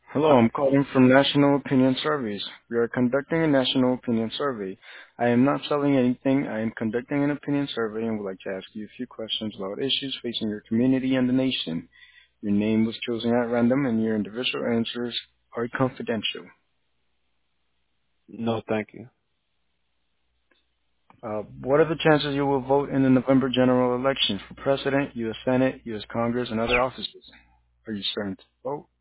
Hello, I'm calling from National Opinion Surveys. We are conducting a national opinion survey. I am not selling anything. I am conducting an opinion survey and would like to ask you a few questions about issues facing your community and the nation. Your name was chosen at random and your individual answers are confidential. No, thank you. What are the chances you will vote in the November general election for President, U.S. Senate, U.S. Congress, and other offices? Are you certain to vote?